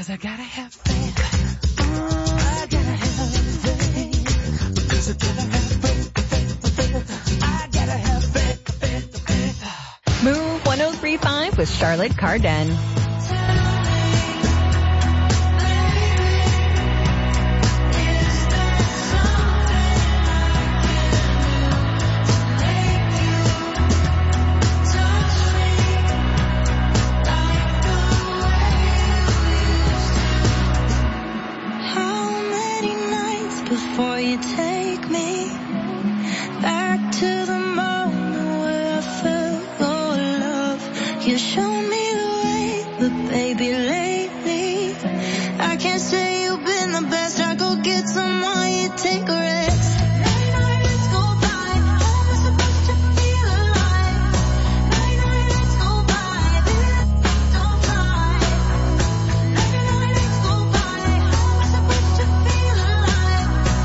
'cause I gotta have faith. I gotta have faith. Because I gotta have faith. I gotta have faith. Move 103.5 with Charlotte Carden. Before you take me back to the moment where I felt your love, you showed me the way, but baby lately I can't say you've been the best. I go get someone, you take a rest. Let's go by, how am I supposed to feel alive? Let's go by, don't cry. Let's go by, how am I supposed to feel alive?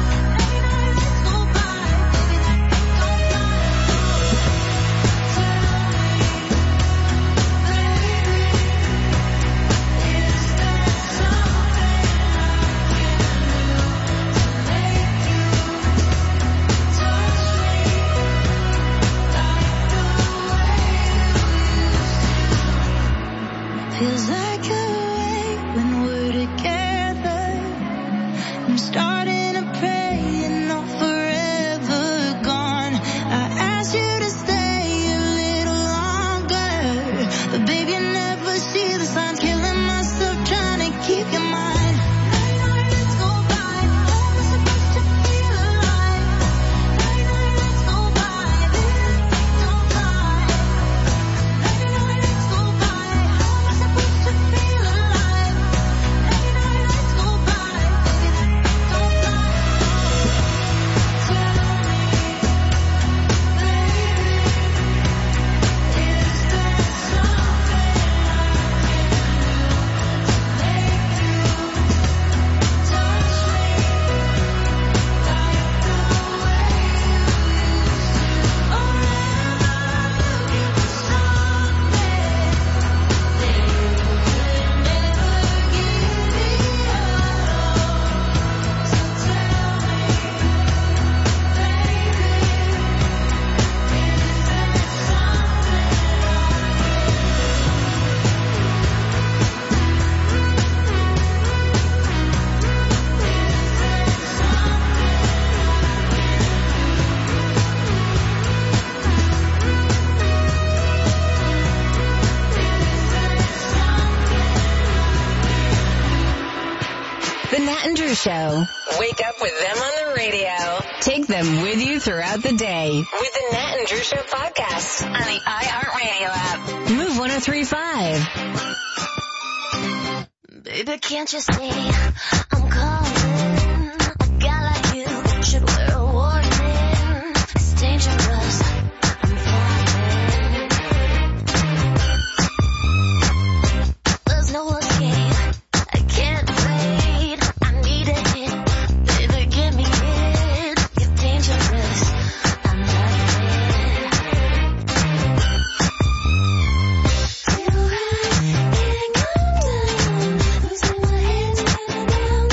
Feels like a way when we're together. I'm starting to pray and not forever gone. I asked you to stay a little longer, but baby, you never see the signs. Killing myself trying to keep your mind. Let's go by, how am I supposed to feel alive? Let's go by, don't cry. Let's go by, how am I supposed to feel alive? Let's go by, don't cry. The Nat and Drew Show. Wake up with them on the radio. Take them with you throughout the day with the Nat and Drew Show podcast on the iHeartRadio app. Move 103.5. Baby, can't you see I'm calling? A guy like you should wear a warning. It's dangerous. I'm falling. There's no escape. I can't wait. I need a hit. Baby, give me it. You're dangerous. I'm loving it. You have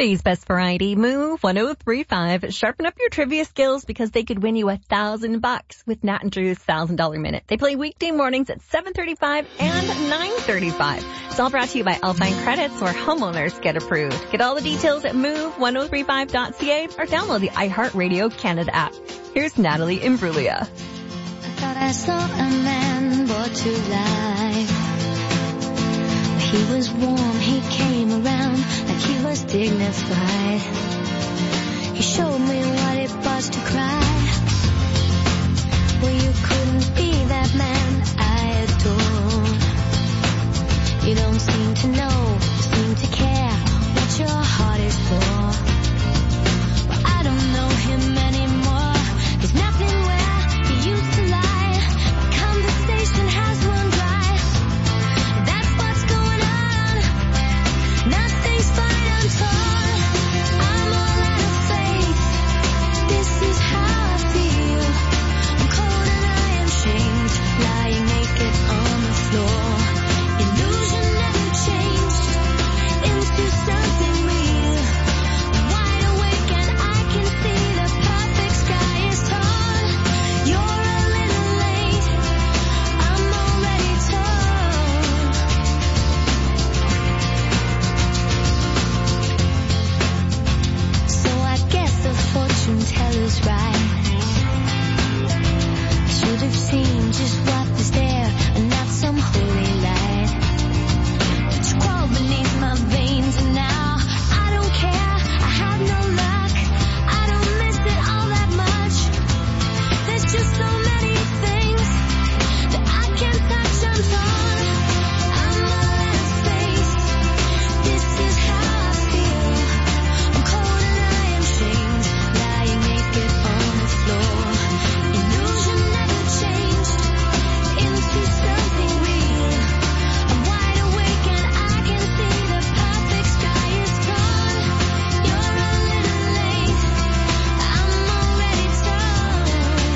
Today's best variety, Move 1035. Sharpen up your trivia skills because they could win you $1,000 with Nat and Drew's $1,000 Minute. They play weekday mornings at 7:35 and 9:35. It's all brought to you by Alpine Credits, where homeowners get approved. Get all the details at move1035.ca or download the iHeartRadio Canada app. Here's Natalie Imbruglia. I thought I saw a man brought to life. He was warm, he came around like he was dignified. He showed me what it was to cry. Well, you couldn't be that man I adore. You don't seem to know, seem to care what your heart is for. Well, I don't know him anymore. There's nothing where he used to lie. The conversation has run dry. That's what's going on. Nothing's fine, I'm torn. I'm all out of faith. This is how I feel. I'm cold and I am shamed, lying naked on the floor. Illusion never changed into something real. I'm wide awake and I can see the perfect sky is torn. You're a little late. I'm already torn. So I guess the fortune teller's right. I should have seen just what was there and not some holy light. It's crawled beneath my veins and now I don't care. I have no luck. I don't miss it all that much. There's just so many things that I can't touch. I'm torn. I'm all out of space. This is how I feel. I'm cold and I am shamed, lying naked on the floor. Illusion never changed into something real. I'm wide awake and I can see the perfect sky is torn. You're a little late. I'm already torn.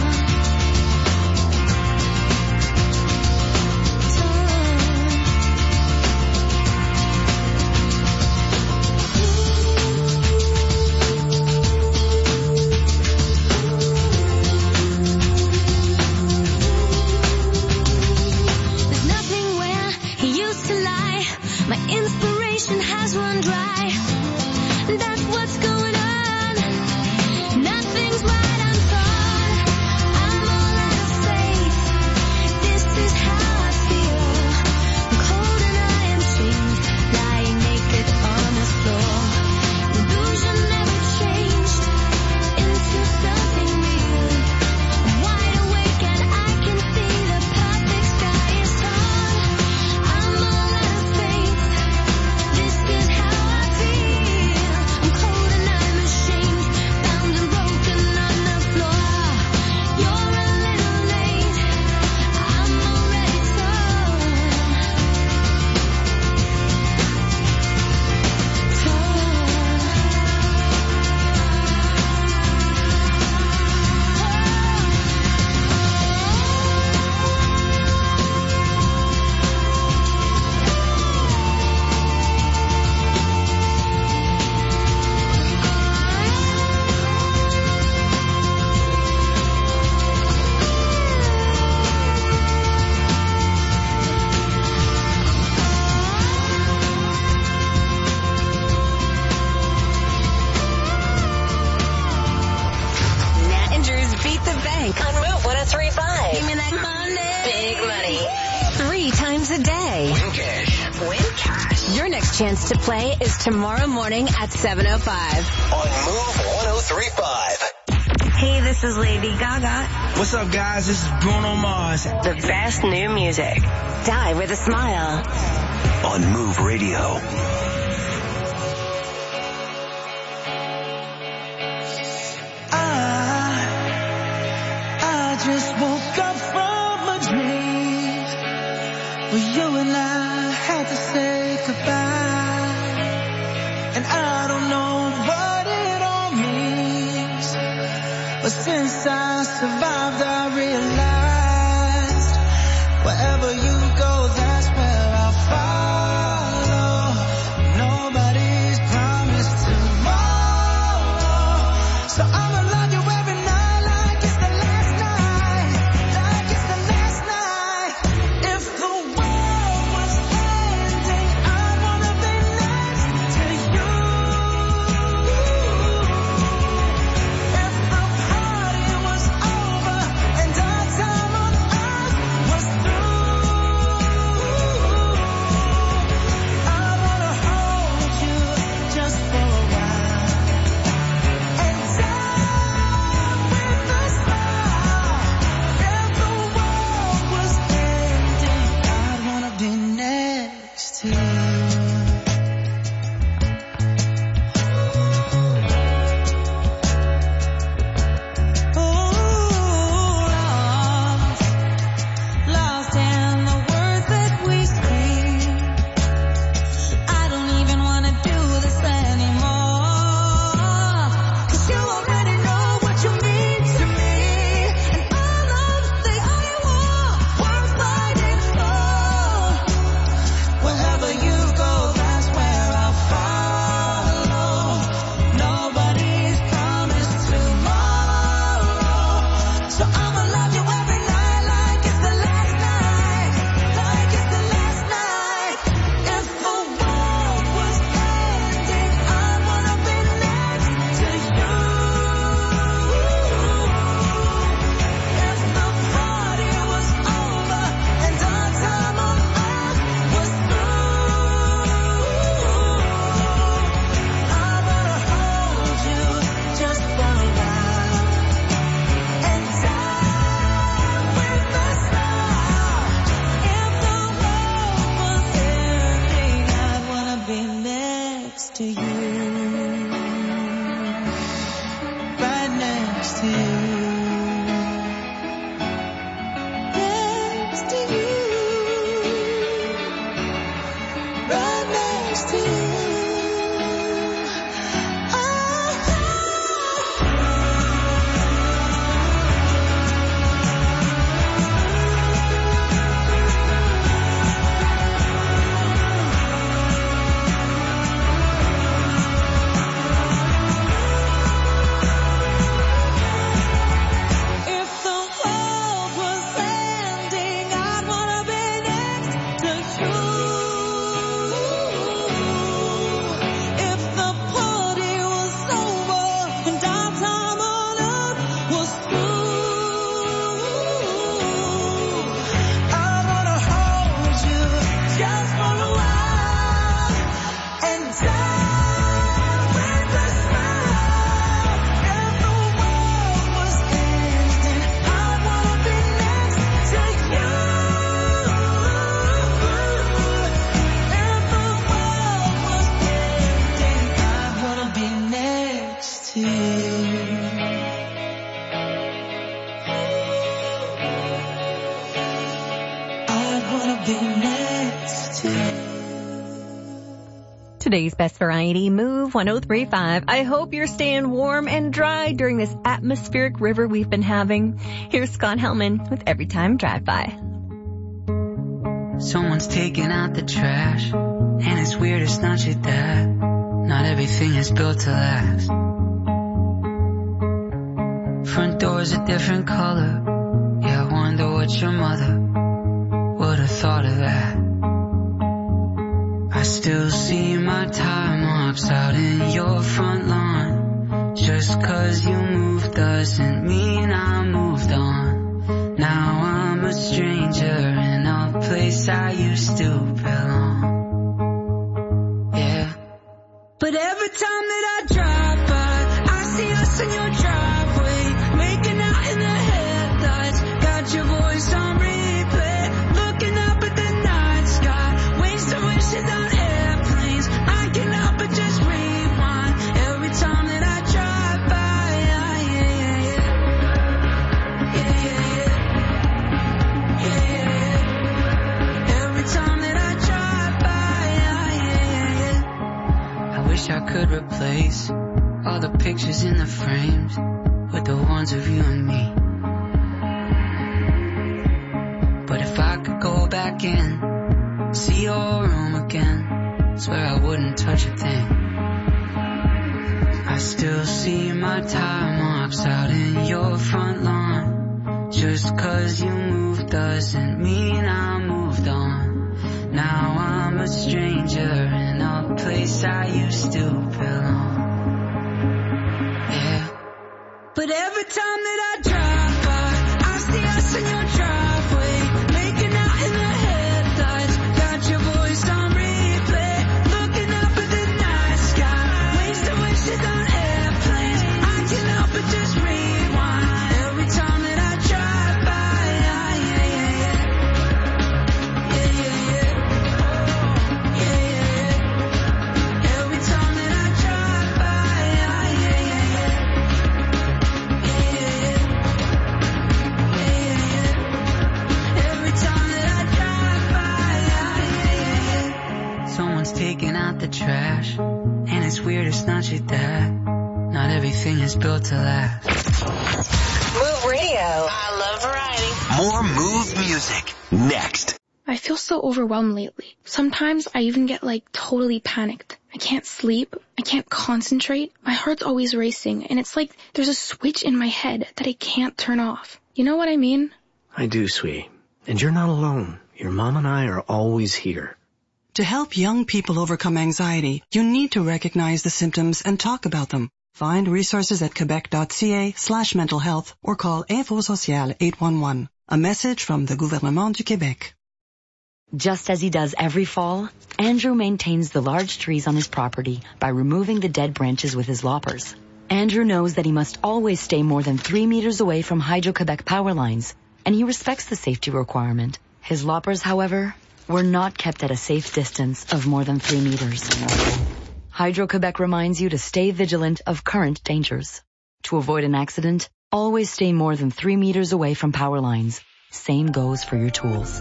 There's nothing where he used to lie. My inspiration has run dry. That's what's going on. Nothing's right, I'm torn. I'm all out of faith. This is how I feel. I'm cold and I am shamed, lying naked on the floor. Illusion never changed into something real. I'm wide awake and I can see the perfect sky is torn. I'm all out of faith. This is how I feel. I'm cold and I'm ashamed, bound and broken on the floor. You're a little late. I'm already torn. Nat and Drew's Beat the Bank on Move 1035. Give me that money. Big money. 3 times a day. Win cash. Win cash. Your next chance to play is tomorrow morning at 7:05. On Move 1035. Hey, this is Lady Gaga. What's up, guys? This is Bruno Mars. The best new music. Die with a smile. On Move Radio. I just woke up from a dream where you and I had to say goodbye, and I don't know what it all means, but since I survived I realized wherever you go, that's where I'll follow. Nobody's promised tomorrow. be next to you. Today's best variety, Move 103.5. I hope you're staying warm and dry during this atmospheric river we've been having. Here's Scott Hellman with Every Time Drive-By. Someone's taking out the trash, and it's weird, it's not your dad. Not everything is built to last. Front door's a different color. Yeah, I wonder what your mother would have thought of that. I still see my tire marks out in your front lawn. Just 'cause you moved doesn't mean I moved on. Now I'm a stranger in a place I used to belong. Yeah. But every time that I drive by, I see us in your driveway, making out in the headlights. Got your voice on replay, looking up at the night sky, wasting wishes on airplanes. I can't help but just rewind every time that I drive by. Yeah, yeah, yeah, yeah, yeah, yeah, yeah. Every time that I drive by. Yeah, yeah, yeah, yeah. I wish I could replace all the pictures in the frames with the ones of you and me. But if I could go back in, see your room again, swear I wouldn't touch a thing. I still see my tire marks out in your front lawn. Just 'cause you moved doesn't mean I moved on. Now I'm a stranger in a place I used to belong. Yeah. But every time that I drive by, I see us in your driveway, making out in the headlights. Got your voice on replay, looking up at the night sky, wasting wishes on airplanes. I can't help but just rewind every time that I drive by. Yeah, yeah, yeah, yeah. Yeah, yeah, yeah. Yeah, yeah, yeah. Every time that I drive by. Yeah, yeah, yeah, yeah. Yeah, yeah, yeah. Yeah, yeah, yeah. Every time that I drive by. Yeah, yeah, yeah, yeah. Someone's taking out the trash, and it's weird, it's not your dad. Not everything is built to last. Move Radio. I love variety. More Move music next. I feel so overwhelmed lately. Sometimes I even get totally panicked. I can't sleep. I can't concentrate. My heart's always racing, and it's like there's a switch in my head that I can't turn off. You know what I mean? I do, sweetie. And you're not alone. Your mom and I are always here. To help young people overcome anxiety, you need to recognize the symptoms and talk about them. Find resources at quebec.ca/mental health or call Info Social 811. A message from the Gouvernement du Québec. Just as he does every fall, Andrew maintains the large trees on his property by removing the dead branches with his loppers. Andrew knows that he must always stay more than 3 meters away from Hydro-Quebec power lines, and he respects the safety requirement. His loppers, however, were not kept at a safe distance of more than 3 meters. Hydro-Quebec reminds you to stay vigilant of current dangers. To avoid an accident, always stay more than 3 meters away from power lines. Same goes for your tools.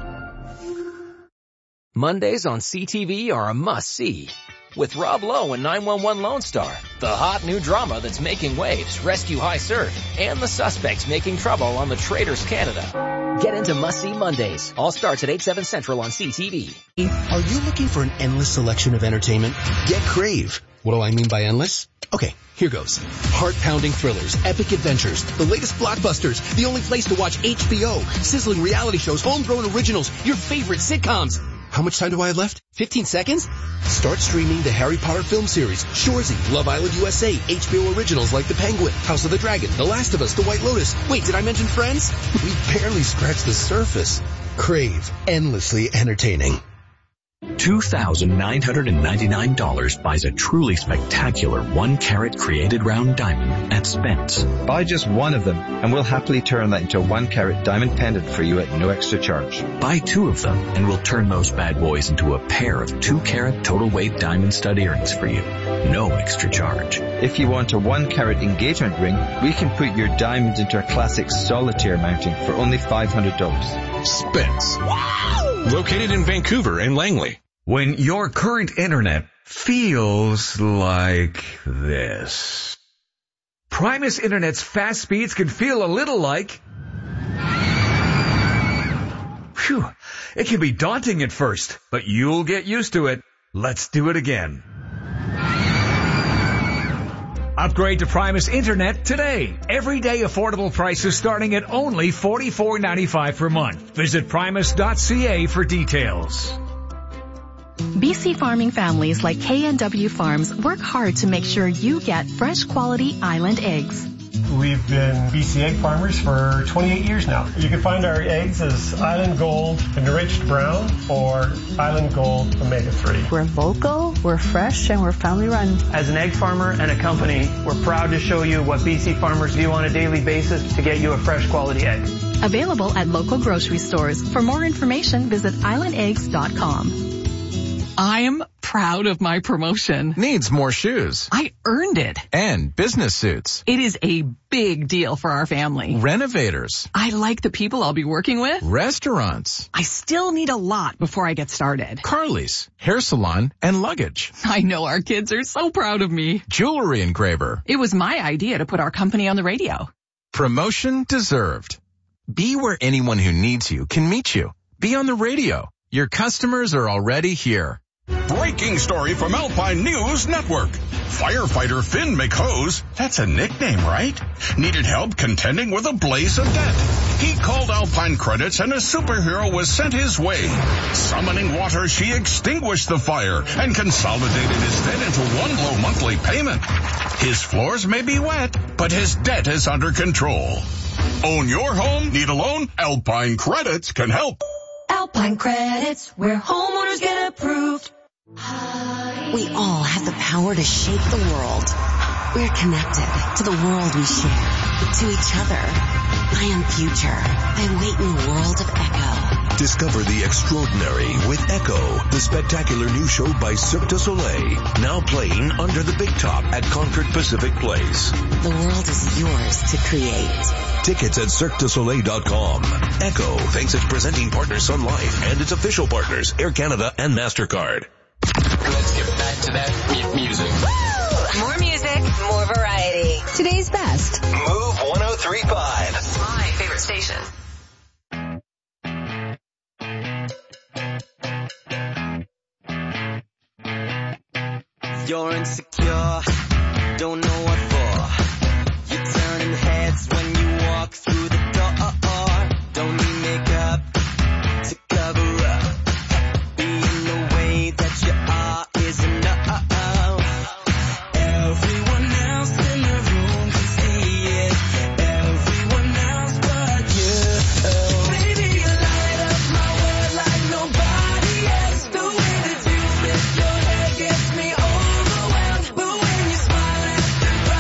Mondays on CTV are a must-see. With Rob Lowe and 911 Lone Star, the hot new drama that's making waves, Rescue High Surf, and the suspects making trouble on the Traders Canada. Get into must-see Mondays. All starts at 8/7 Central on CTV. Are you looking for an endless selection of entertainment? Get Crave. What do I mean by endless? Okay, here goes. Heart-pounding thrillers, epic adventures, the latest blockbusters, the only place to watch HBO, sizzling reality shows, homegrown originals, your favorite sitcoms. How much time do I have left? 15 seconds? Start streaming the Harry Potter film series, Shoresy, Love Island USA, HBO originals like The Penguin, House of the Dragon, The Last of Us, The White Lotus. Wait, did I mention Friends? We barely scratched the surface. Crave. Endlessly entertaining. $2,999 buys a truly spectacular 1-carat created round diamond at Spence. Buy just one of them and we'll happily turn that into a 1-carat diamond pendant for you at no extra charge. Buy 2 of them and we'll turn those bad boys into a pair of 2-carat total weight diamond stud earrings for you. No extra charge. If you want a 1-carat engagement ring, we can put your diamonds into a classic solitaire mounting for only $500. Spence. Wow! located in Vancouver and Langley. When your current internet feels like this. Primus Internet's fast speeds can feel a little like... Phew, it can be daunting at first, but you'll get used to it. Let's do it again. Upgrade to Primus Internet today. Everyday affordable prices starting at only $44.95 per month. Visit primus.ca for details. BC farming families like K&W Farms work hard to make sure you get fresh quality island eggs. We've been BC egg farmers for 28 years now. You can find our eggs as Island Gold Enriched Brown or Island Gold Omega-3. We're local, we're fresh, and we're family run. As an egg farmer and a company, we're proud to show you what BC farmers do on a daily basis to get you a fresh quality egg. Available at local grocery stores. For more information, visit islandeggs.com. I'm proud of my promotion. Needs more shoes. I earned it. And business suits. It is a big deal for our family. Renovators. I like the people I'll be working with. Restaurants. I still need a lot before I get started. Carly's, hair salon, and luggage. I know our kids are so proud of me. Jewelry engraver. It was my idea to put our company on the radio. Promotion deserved. Be where anyone who needs you can meet you. Be on the radio. Your customers are already here. Breaking story from Alpine News Network. Firefighter Finn McHose, that's a nickname, right? Needed help contending with a blaze of debt. He called Alpine Credits and a superhero was sent his way. Summoning water, she extinguished the fire and consolidated his debt into one low monthly payment. His floors may be wet, but his debt is under control. Own your home? Need a loan? Alpine Credits can help. Alpine Credits, where homeowners get approved. We all have the power to shape the world. We're connected to the world we share, to each other. I am future. I wait in the world of Echo. Discover the extraordinary with Echo, the spectacular new show by Cirque du Soleil, now playing under the big top at Concord Pacific Place. The world is yours to create. Tickets at CirqueDuSoleil.com. Echo thanks its presenting partner Sun Life and its official partners Air Canada and MasterCard. Let's get back to that music. Woo! More music, more variety. Today's best. Move 103.5. My favorite station. You're insecure, don't know what for. You're turning heads when you walk through the door. Don't need makeup to cover up. Being the way that you are is enough. Everyone else in the room can see it. Everyone else but you. Baby, you light up my world like nobody else. The way that you lift your head gets me overwhelmed. But when you smile at the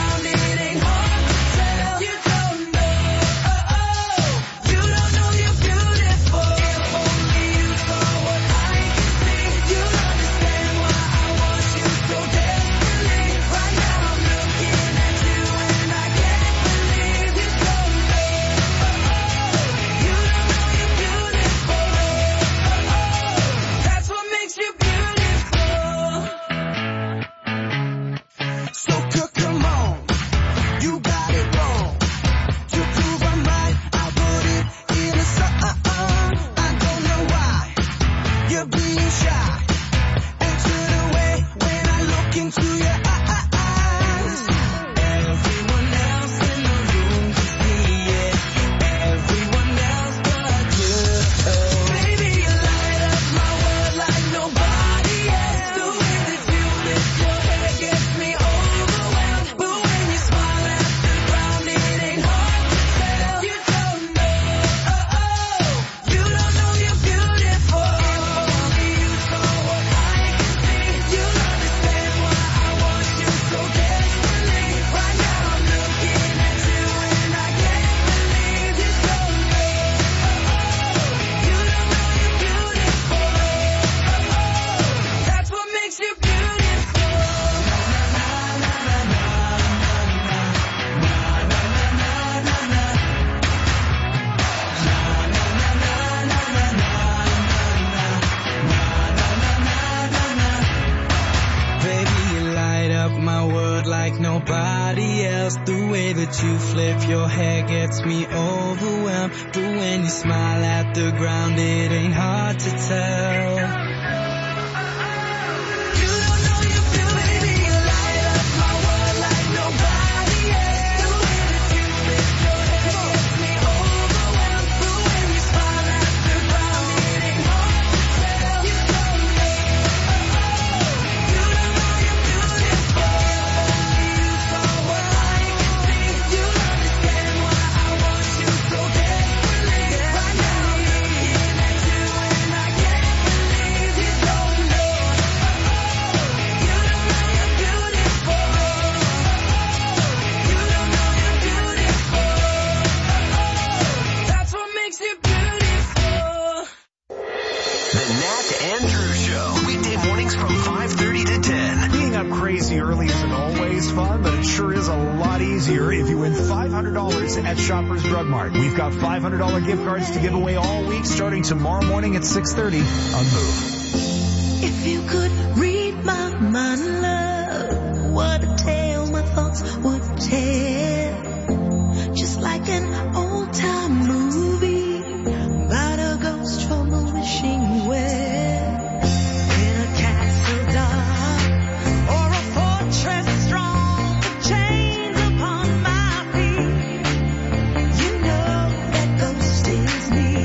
flip your hair gets me overwhelmed. But when you smile at the ground, it ain't hard to tell. Crazy early isn't always fun, but it sure is a lot easier if you win $500 at Shoppers Drug Mart. We've got $500 gift cards to give away all week, starting tomorrow morning at 6:30 on Move. If you could read my mind, love, what a tale my thoughts would tell. Just like an old-time movie about a ghost from a wishing well. In a castle dark, strong, chains upon my feet. You know that ghost is me.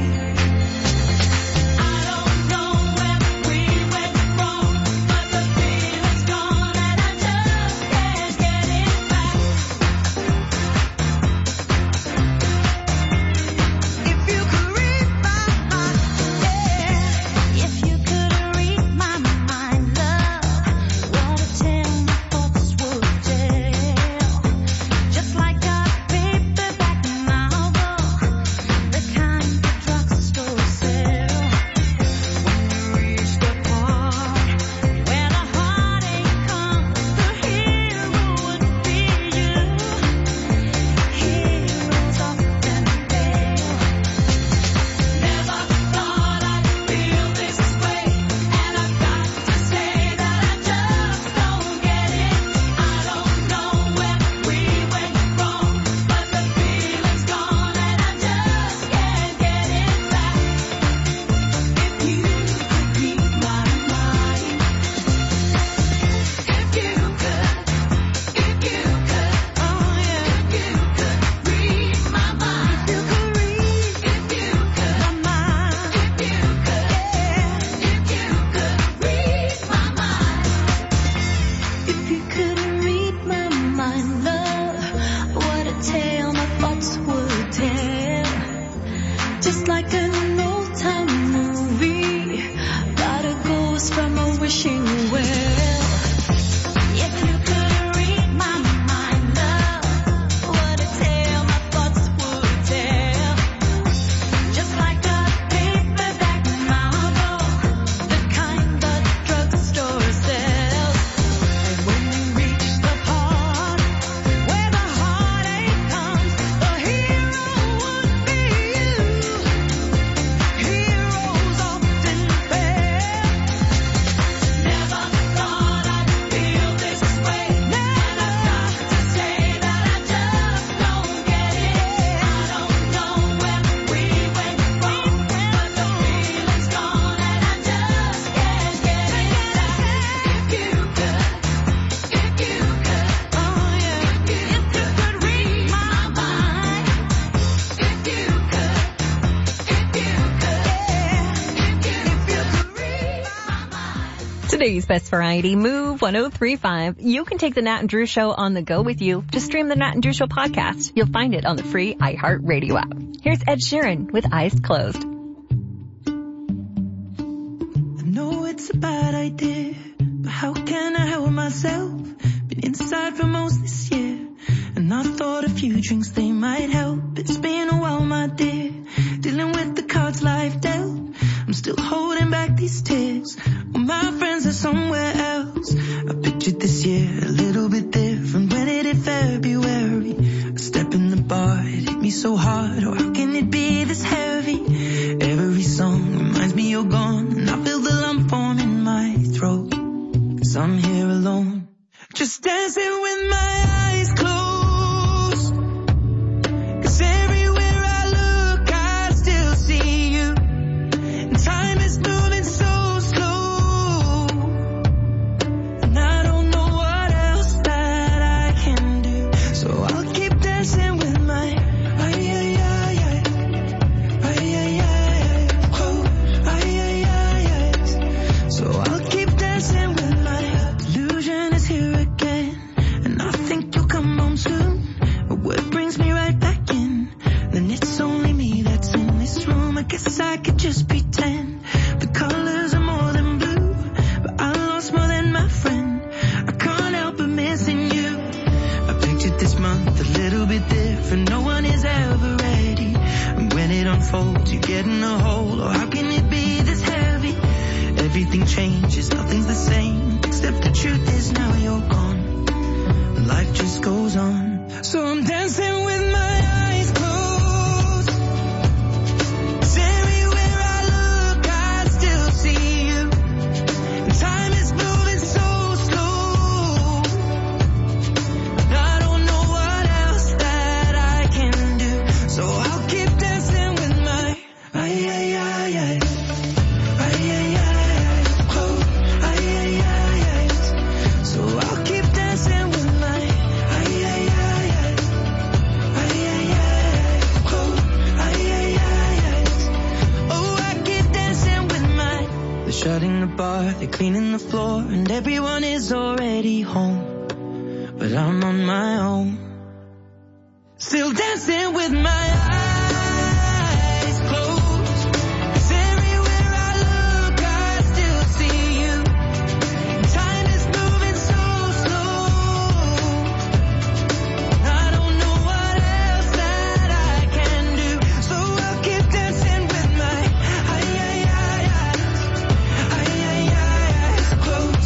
I don't know where we went wrong, but the feeling's gone and I just can't get it back. If you could read my mind, yeah. If you could read my mind, love, what a tale. Just like a paperback novel, the kind the drugstore sells. When you reach the part where the heartache comes, the hero would be you. Heroes often fail. Never thought I'd feel this way, and I've got to say that I just don't get it. I don't know where we went wrong, but the feeling's gone and I just can't get it back. If you could read my mind, if you could, oh yeah, if you could read my mind, if you could read my mind, if you could read my mind, if you could read my mind, love, what a tale my thoughts would tell. Just like an old-time movie about a ghost from a wishing well. If you could read my mind, love, what a tale my thoughts would tell. Just like a paperback novel, the kind the drugstore sells. And when you reach the part where the heartache comes, the hero would be you. Heroes often fail. Never thought I'd feel this way, and I've got to say that I just don't get it. I don't know where we went wrong, but the feeling's gone and I just can't get it back. If you could, oh yeah, if you could read my mind, if you could, read my mind. Today's best variety, Move 1035. You can take the Nat and Drew Show on the go with you. Just stream the Nat and Drew Show podcast. You'll find it on the free iHeartRadio app. Here's Ed Sheeran with Eyes Closed. I know it's a bad idea, but how can I help myself? Been inside for most this year, and I thought a few drinks, they might help. It's been a while, my dear, dealing with the cards life dealt. I'm still holding back these tears, well, my friends are somewhere else. I pictured this year a little bit different. When it hit February, a step in the bar, it hit me so hard. Oh, how can it be this heavy? Every song reminds me you're gone, and I feel the lump form in my throat, 'cause I'm here alone, just dancing with my eyes closed. me that's in this room. I guess I could just pretend the colors are more than blue, but I lost more than my friend. I can't help but missing you. I pictured this month a little bit different. No one is ever ready, and when it unfolds, you get in a hole. Oh, how can it be this heavy? Everything changes, nothing's the same, except the truth is now you're gone, and life just goes on. So I'm dancing with my eyes closed, 'cause everywhere I look I still see you, and time is moving so slow, and I don't know what else that I can do, so I'll keep dancing with my eyes. So I'll keep dancing with my oh, I keep dancing with my. They're shutting the bar, they're cleaning the floor, and everyone is already home, but I'm on my own, still dancing with my eyes closed, 'cause everywhere I look I still see you. Time is moving so slow, I don't know what else that I can do, so I'll keep dancing with my eyes closed,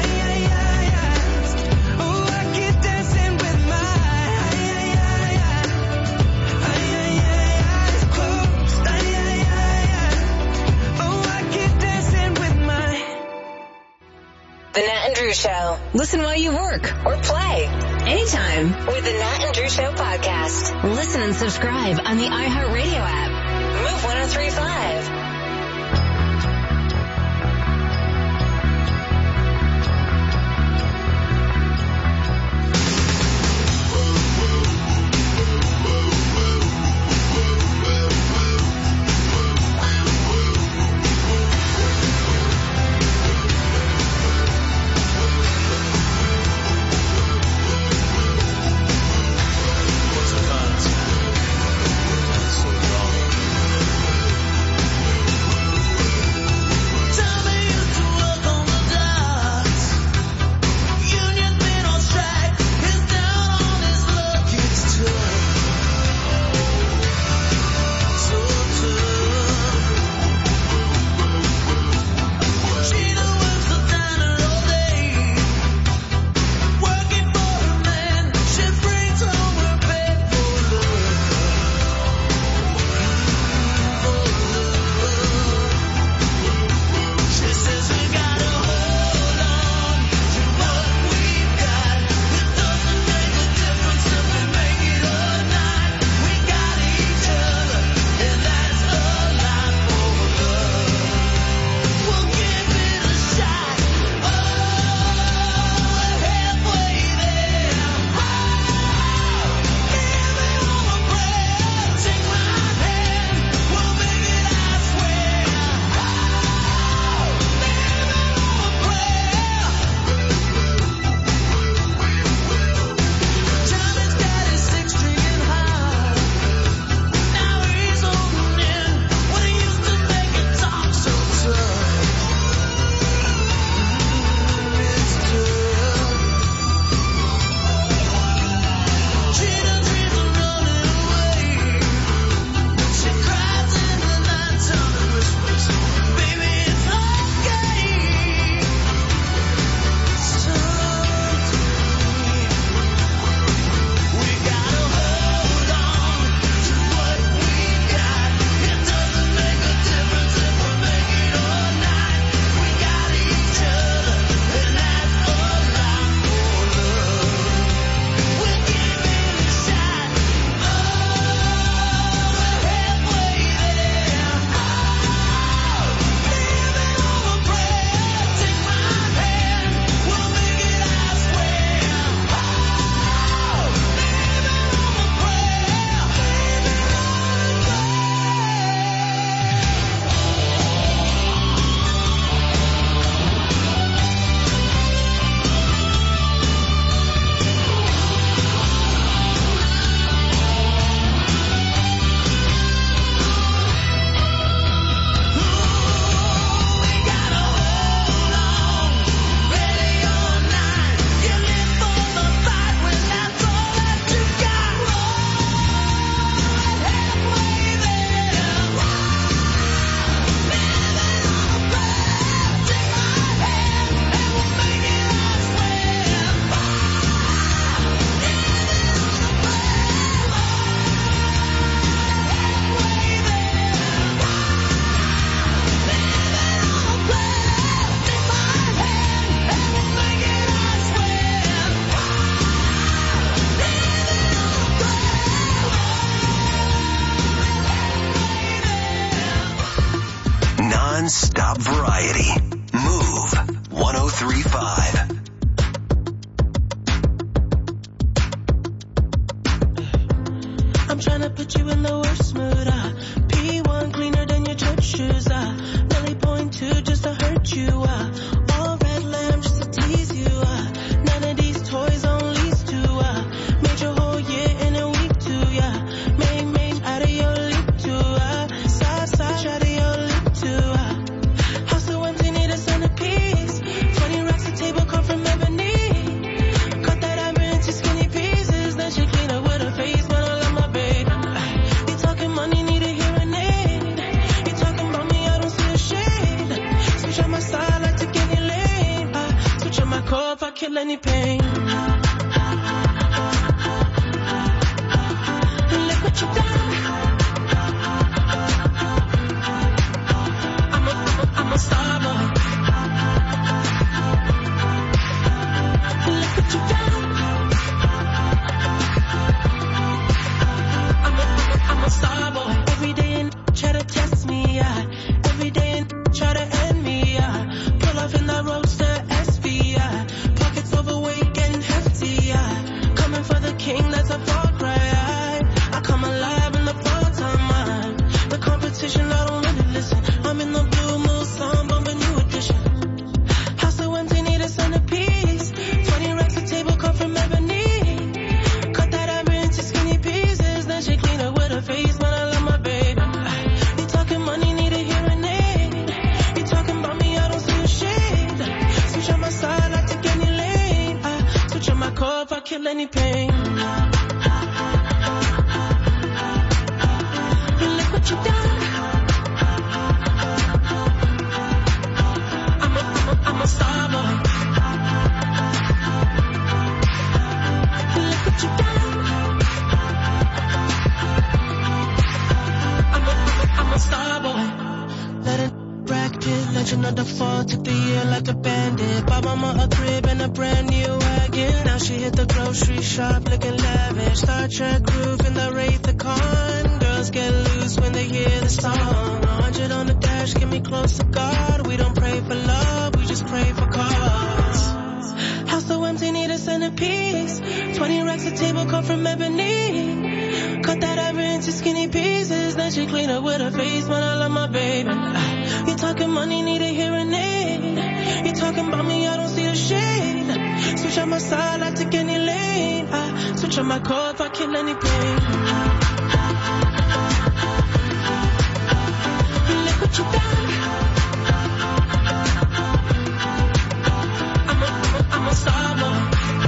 oh, I keep dancing with my eyes closed, oh, I keep dancing with my. The Nat and Drew Show. Listen while you work or play. Anytime with the Nat and Drew Show podcast. Listen and subscribe on the iHeartRadio app. Move 1035. non-stop variety. Move 103.5. I'm trying to put you in the worst mood. P1 cleaner than your church shoes. Really point to just to hurt you. All red lamb just to tease you. None of these toys on lease to. Made your whole year in a week too. Made out of your leap too. Side out of your leap too. House so empty, need a centerpiece. 20 racks of table come from ebony. Cut that iron into skinny pieces. Then she clean up with her face. Man, I love my baby. You talking money, need a hearing aid. You talking about me, I don't see a shade. Switch on my side, like to get any lane. Switch on my core if I kill any pain. Look what you done. I'm a star boy. Look what you done. I'm a star boy. Every day and try to test me. Every day and try to end me. Pull off in the roadster SV. Pockets overweight, getting hefty. Coming for the king, that's a far cry. I come alive in the fall time. The competition, I don't really listen. I'm in the blue moon, song bumping new edition. House so empty, need a centerpiece. 20 racks of table come from ebony. Cut that iron into skinny pieces. Then she clean up with her face. Man, I love my baby. You talking money, need a hearing aid. You talking about me, I don't see a shade. Switch on my side, like to get any lane. Switch on my core if I kill any pain. You look what you done. I'm a star boy. Look what you done. I'm a star boy. Let it bracket, legend of the fall. Took the year like a bandit. Bought mama a crib and a brand new wagon. Now she hit the grocery shop looking lavish. Star Trek roof in the Wraith the Con. Girls get loose when they hear the song. 100 on the dash, get me close to God. We don't pray for love, we just pray for cause. House so empty, need a centerpiece. 20 racks of table come from ebony. Cut that iron into skinny pieces. Then she clean up with her face. Man, I love my baby. You talking money, need a hearing aid. You talking about me, I don't see a shade. Switch on my side, I take any lane. Switch on my core if I kill any pain. Look what you done. I'm a star boy.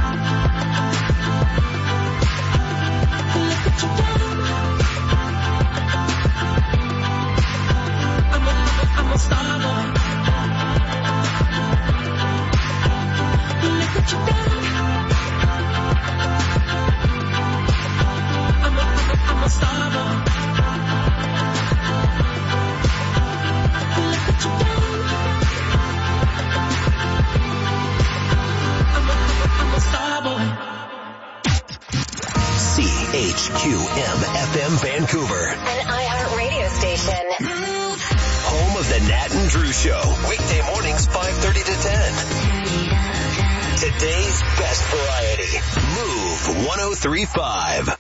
Look what you done. I'm a star boy. Look what you done. I'm a star boy. Look what you done. I'm a star boy. CHQM FM Vancouver. An iHeart radio station. Home of the Nat and Drew Show. Weekday mornings 5:30 to 10. Today's best variety. Move 103.5.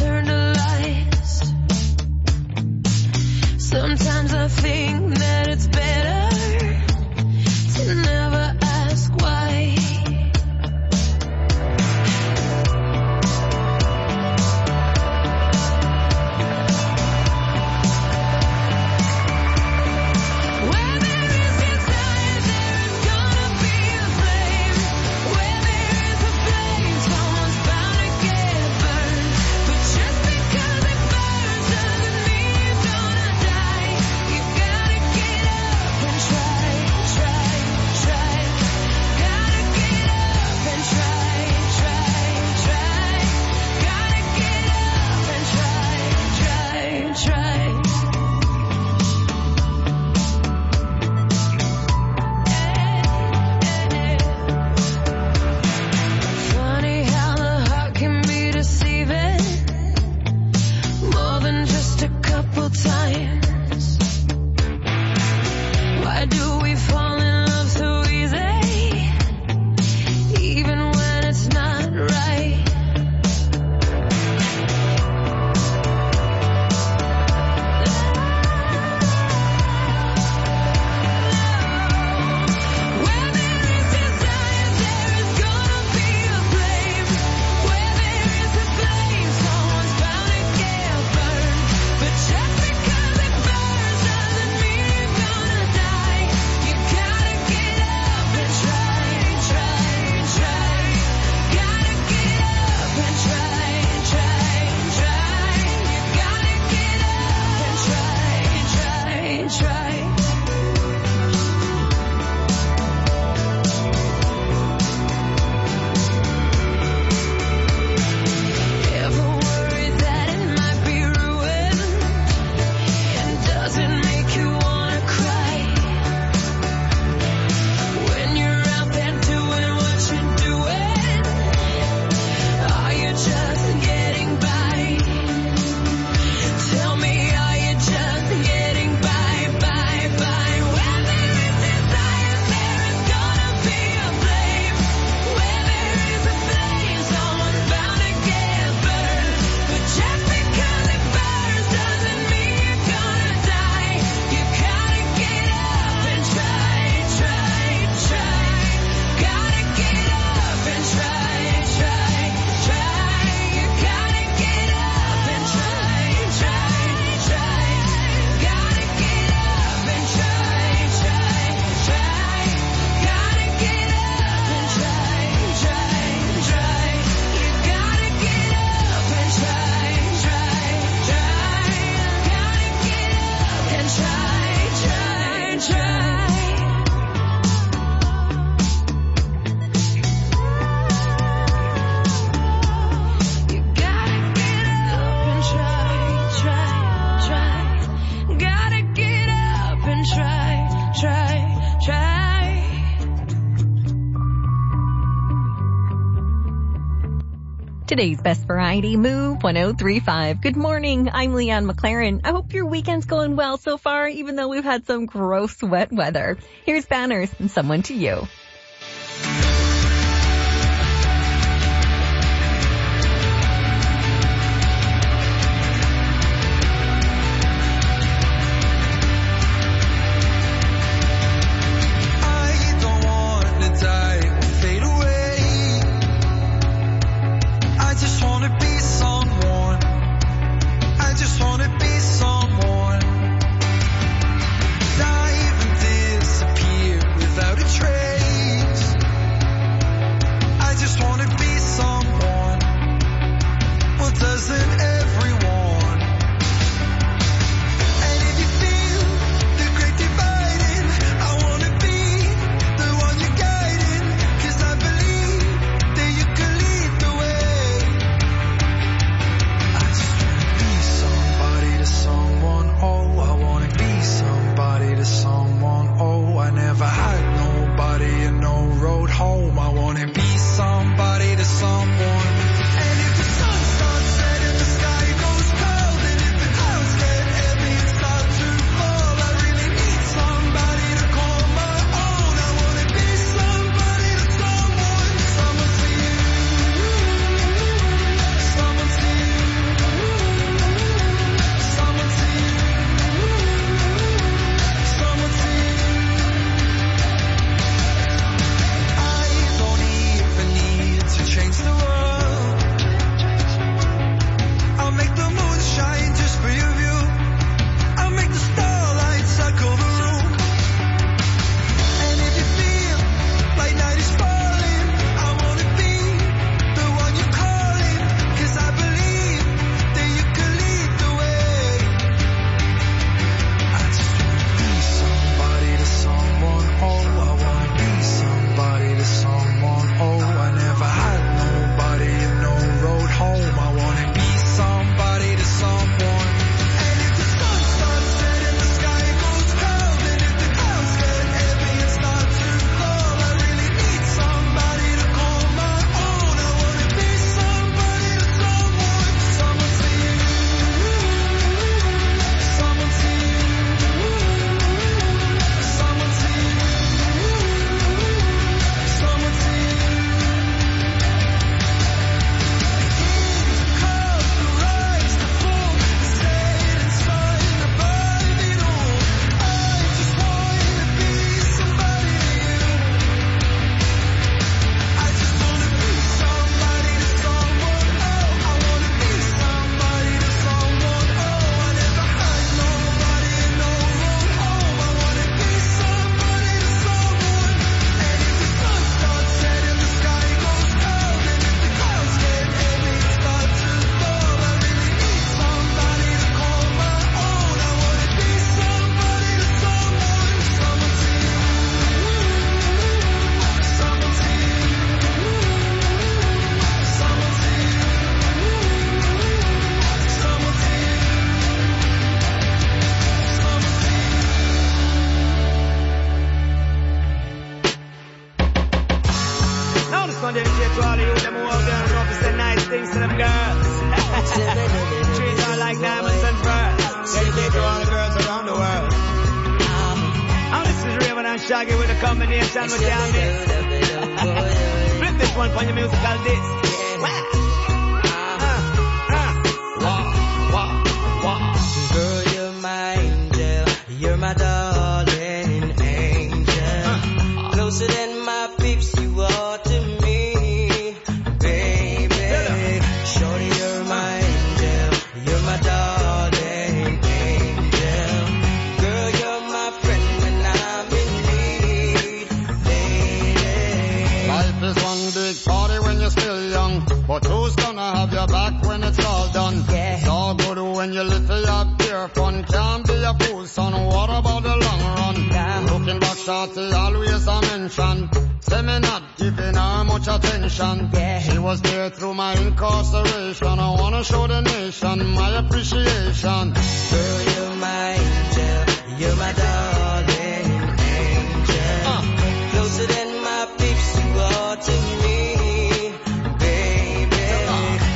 Sometimes I think that it's Today's best variety, Move 1035. Good morning. I'm Leanne McLaren. I hope your weekend's going well so far, even though we've had some gross wet weather. Here's Banners and Someone to You. She was there through my incarceration. I wanna show the nation my appreciation. Girl, you're my angel. You're my darling angel. Closer than my peeps, you are to me, baby.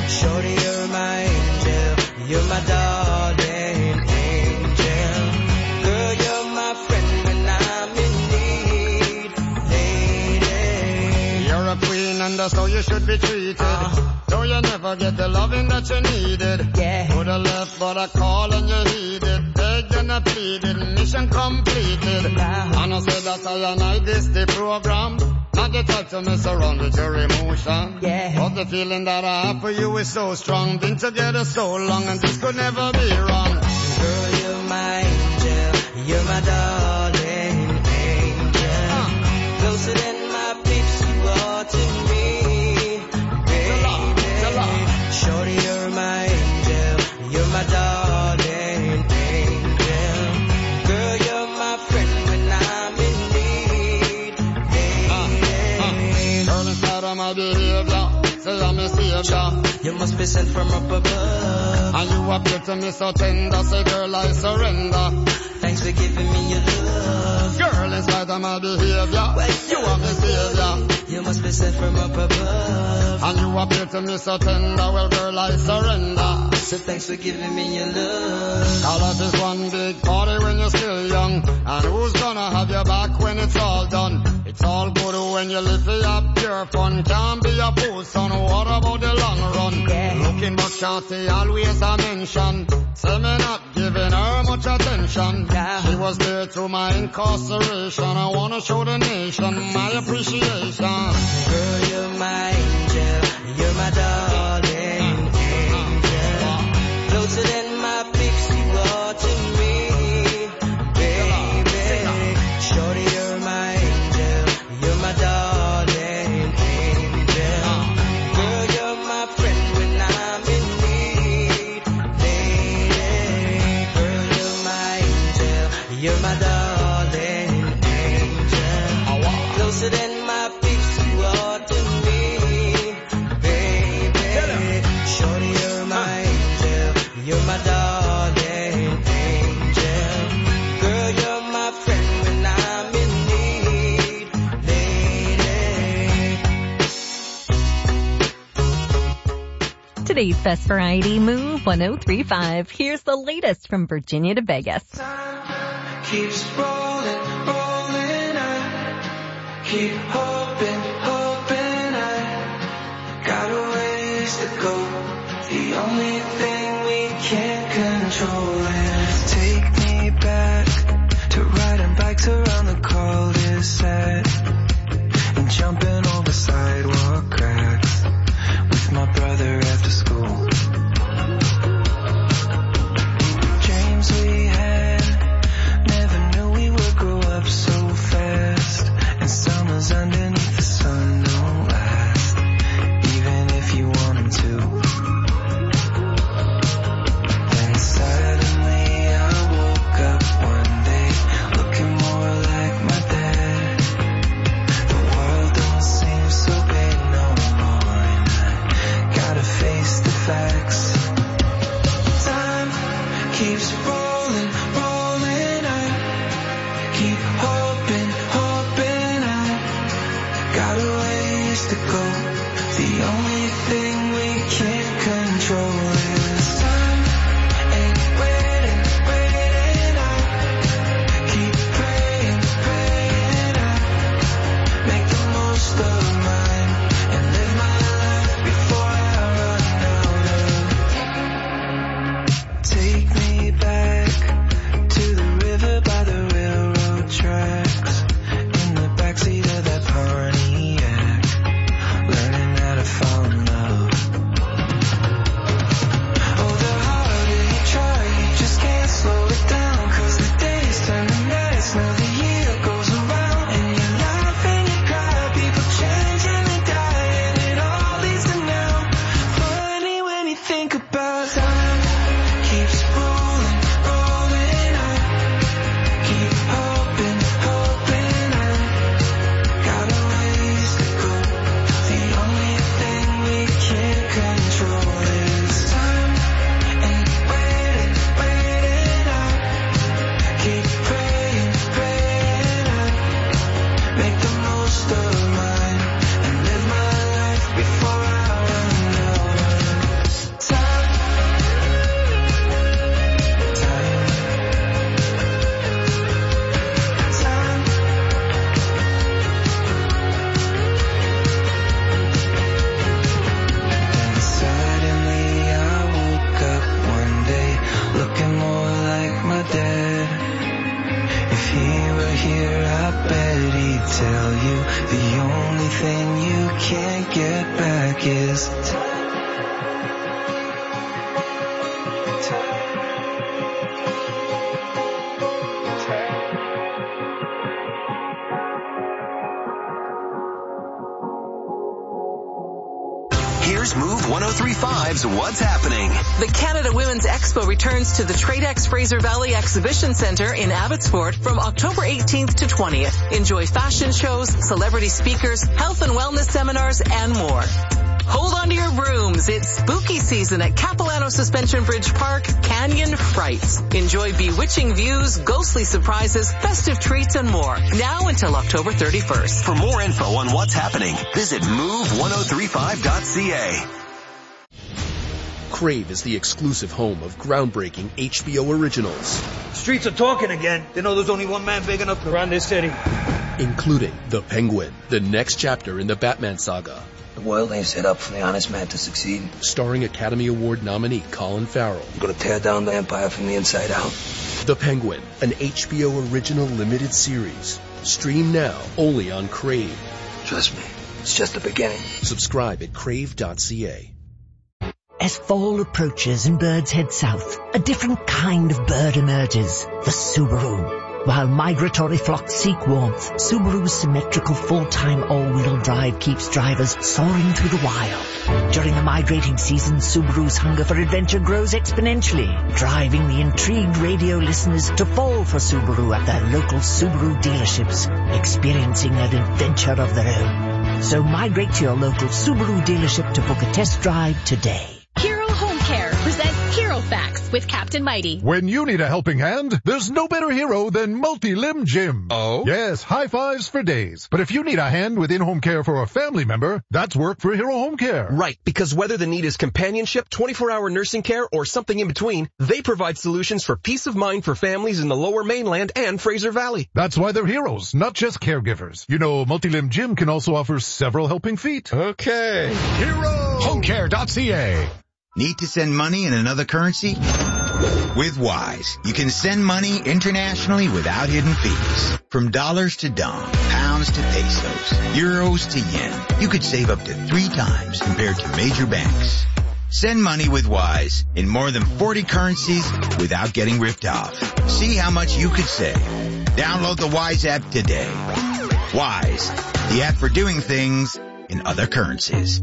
and that's how you should be treated. Though you never get the loving that you needed. Could have left but I call and you heeded. Begged and I pleaded, mission completed. And I said that I this the program. Not the type to mess around with your emotion. But the feeling that I have for you is so strong. Been together so long and this could never be wrong. Girl, you're my angel. You're my darling angel. Closer than my peeps you are to me, baby. Shorty, you're my angel. You're my darling angel. Girl, you're my friend when I'm in need, baby. Girl, inside of my behavior, say I'm a savior. You must be sent from up above. And you appear to me so tender, say girl I surrender. Thanks for giving me your love. Girl, in spite of my behavior, you are my savior. You must be sent from up above. And you appear to me so tender, well girl I surrender. So thanks for giving me your love. All of this one big party when you're still young. And who's gonna have your back when it's all done? It's all good when you live for your pure fun. Can't be a fool, son, what about the long run? Looking back, shorty, always a mention. Say me not giving her much attention. She was there through my incarceration. I wanna show the nation my appreciation. Girl, you're my angel. You're my darling angel. Closer than my peeps you are to me, baby. Shorty, you're my angel. You're my darling angel. Girl, you're my friend when I'm in need, baby. Girl, you're my angel. You're my darling angel. Closer than my peeps you are to me, baby. Shorty, you're my angel. You're my darling angel. Girl, you're my friend when I'm in need, lady. Today's best variety, Move 1035. Here's the latest from Virginia to Vegas. Time keeps rolling, rolling. I keep hoping, hoping. I got a ways to go. The only thing we can't control is take me back to riding bikes around the cul-de-sac and jumping over sidewalk cracks with my brother after school. Dreams we had, never knew we would grow up so fast. And summers underneath the sun don't last, even if you want them to. Then suddenly I woke up one day, looking more like my dad. The world don't seem so big no more, and I gotta face the facts. Time keeps rolling, rolling. I keep hoping, hoping. I got a ways to go. The only thing we can't control is time ain't waiting, waiting. I keep praying, praying. I make the most of mine and live my life before I run out of. Take me back to the river by the railroad tracks, in the backseat of that Pontiac, learning how to fall in love. can't get back is time. Here's Move 103.5's What's Happening. The Canada Women's Expo returns to the Tradex Fraser Valley Exhibition Centre in Abbotsford from October 18th to 20th. Enjoy fashion shows, celebrity speakers, health and wellness seminars, and more. Hold on to your brooms. It's spooky season at Capilano Suspension Bridge Park, Canyon Frights. Enjoy bewitching views, ghostly surprises, festive treats, and more. Now until October 31st. For more info on what's happening, visit move1035.ca. Crave is the exclusive home of groundbreaking HBO originals. Streets are talking again. They know there's only one man big enough to run this city. Including The Penguin, the next chapter in the Batman saga. The world ain't set up for the honest man to succeed. Starring Academy Award nominee Colin Farrell. I'm gonna tear down the empire from the inside out. The Penguin, an HBO original limited series. Stream now, only on Crave. Trust me, it's just the beginning. Subscribe at crave.ca. As fall approaches and birds head south, a different kind of bird emerges, the Subaru. While migratory flocks seek warmth, Subaru's symmetrical full-time all-wheel drive keeps drivers soaring through the wild. During the migrating season, Subaru's hunger for adventure grows exponentially, driving the intrigued radio listeners to fall for Subaru at their local Subaru dealerships, experiencing an adventure of their own. So migrate to your local Subaru dealership to book a test drive today. Hero Home Care presents Hero Facts with Captain Mighty. When you need a helping hand, there's no better hero than Multi-Limb Jim. Oh? Yes, high fives for days. But if you need a hand with in-home care for a family member, that's work for Hero Home Care. Right, because whether the need is companionship, 24-hour nursing care, or something in between, they provide solutions for peace of mind for families in the Lower Mainland and Fraser Valley. That's why they're heroes, not just caregivers. You know, Multi-Limb Jim can also offer several helping feet. Okay. Hero! Homecare.ca. Need to send money in another currency? With Wise, you can send money internationally without hidden fees. From dollars to dong, pounds to pesos, euros to yen, you could save up to 3 times compared to major banks. Send money with Wise in more than 40 currencies without getting ripped off. See how much you could save. Download the Wise app today. Wise, the app for doing things in other currencies.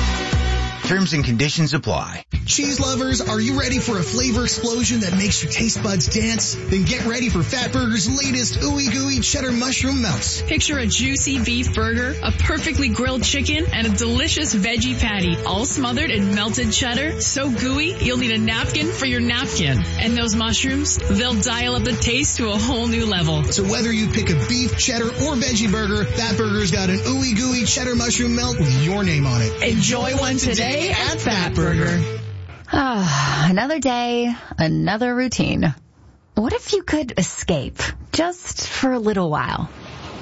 Terms and conditions apply. Cheese lovers, are you ready for a flavor explosion that makes your taste buds dance? Then get ready for Fatburger's latest ooey gooey cheddar mushroom melts. Picture a juicy beef burger, a perfectly grilled chicken, and a delicious veggie patty, all smothered in melted cheddar, so gooey you'll need a napkin for your napkin. And those mushrooms, they'll dial up the taste to a whole new level. So whether you pick a beef, cheddar, or veggie burger, Fatburger's got an ooey gooey cheddar mushroom melt with your name on it. Enjoy one today at Fatburger. Another day, another routine. What if you could escape, just for a little while?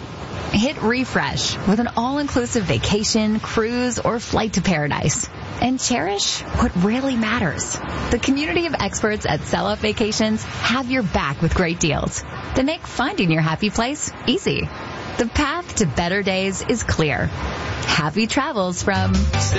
Hit refresh with an all-inclusive vacation, cruise, or flight to paradise. And cherish what really matters. The community of experts at Sell Up Vacations have your back with great deals that make finding your happy place easy. The path to better days is clear. Happy travels from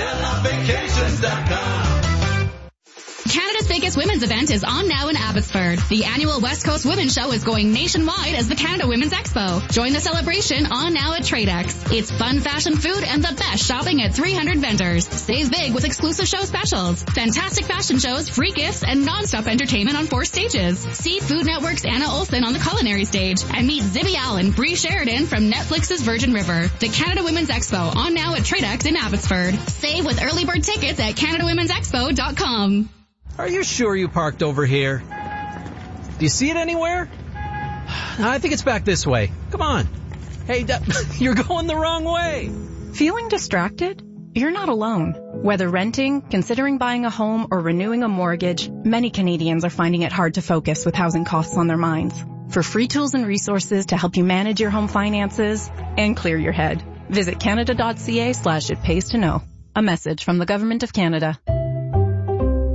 SellUpVacations.com. Canada's biggest women's event is on now in Abbotsford. The annual West Coast Women's Show is going nationwide as the Canada Women's Expo. Join the celebration on now at Tradex. It's fun fashion, food, and the best shopping at 300 vendors. Save big with exclusive show specials, fantastic fashion shows, free gifts, and non-stop entertainment on 4 stages. See Food Network's Anna Olsen on the culinary stage and meet Zibby Allen, Bree Sheridan from Netflix's Virgin River. The Canada Women's Expo on now at Tradex in Abbotsford. Save with early bird tickets at CanadaWomen'sExpo.com. Are you sure you parked over here? Do you see it anywhere? I think it's back this way. Come on. Hey, you're going the wrong way. Feeling distracted? You're not alone. Whether renting, considering buying a home, or renewing a mortgage, many Canadians are finding it hard to focus with housing costs on their minds. For free tools and resources to help you manage your home finances and clear your head, visit canada.ca/it pays to know. A message from the Government of Canada.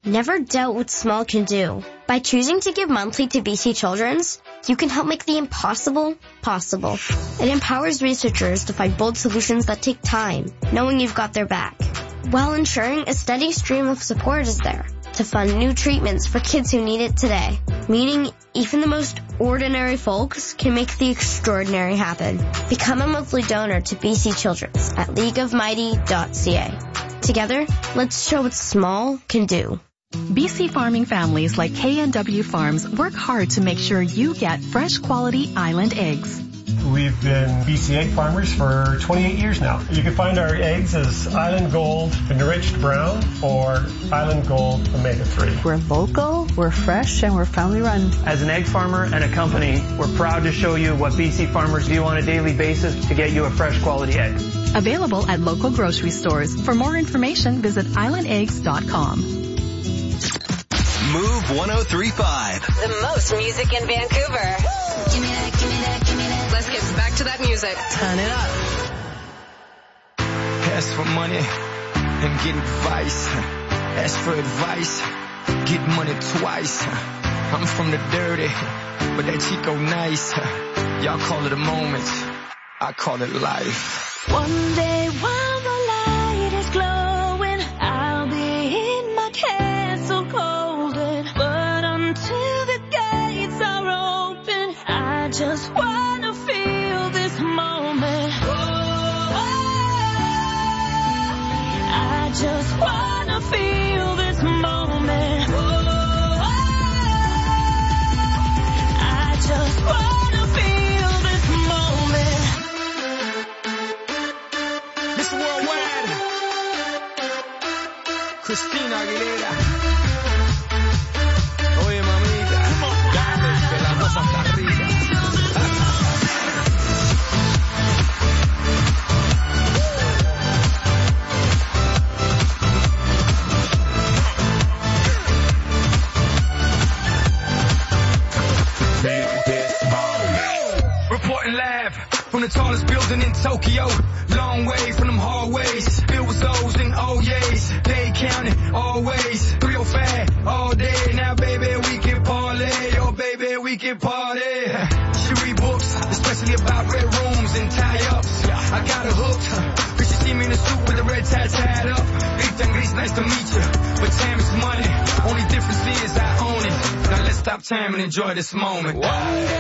Never doubt what small can do. By choosing to give monthly to BC Children's, you can help make the impossible possible. It empowers researchers to find bold solutions that take time, knowing you've got their back, while ensuring a steady stream of support is there to fund new treatments for kids who need it today. Meaning, even the most ordinary folks can make the extraordinary happen. Become a monthly donor to BC Children's at leagueofmighty.ca. Together, let's show what small can do. BC farming families like K&W Farms work hard to make sure you get fresh quality island eggs. We've been BC egg farmers for 28 years now. You can find our eggs as Island Gold Enriched Brown or Island Gold Omega-3. We're local, we're fresh, and we're family run. As an egg farmer and a company, we're proud to show you what BC farmers do on a daily basis to get you a fresh quality egg. Available at local grocery stores. For more information, visit islandeggs.com. Move 103.5. The most music in Vancouver. Give me that, give me that, give me that. Let's get back to that music. Turn it up. Ask for money and get advice. Ask for advice, get money twice. I'm from the dirty, but that Chico nice. Y'all call it a moment, I call it life. One day while the light is glowing, I'll be in my castle golden. But until the gates are open, I just wanna feel this moment. I just wanna feel this moment. I just wanna feel this moment. Miss Worldwide, Christina Aguilera. Oye, mamita, dale, que la cosa está rica. Reporting live from the tallest building in Tokyo. Long way from them hallways. Filled with O's and O's. They counting always. 305 all day. Now baby we can parlay. Oh baby we can party. She read books, especially about red rooms and tie-ups. I got her hooked. Cause she see me in a suit with a red tie tied up. Rita and Grease, nice to meet you. But time is money. Only difference is I own it. Now let's stop time and enjoy this moment. One day